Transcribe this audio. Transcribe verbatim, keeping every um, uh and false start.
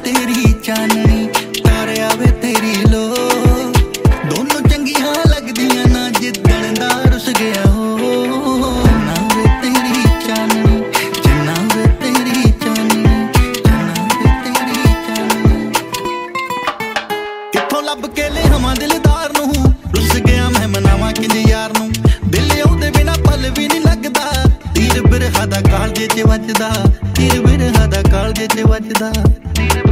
तेरी चाननी तारे आवे तेरी लो दोनों चंगियां लगदियां ना जिद्दण दा रुस गया हो ना वे तेरी चाननी जिन्ना वे तेरी चाननी जिन्ना वे तेरी चाननी किथों लब के ले हमा दिलदार नूं रुस गया मैं मनावा किंज यार नूं दिल ओदे बिना पल भी नहीं लगदा तीर बिरहा दा कालजे च वजदा तीर बिरहा दा कालजे च वजदा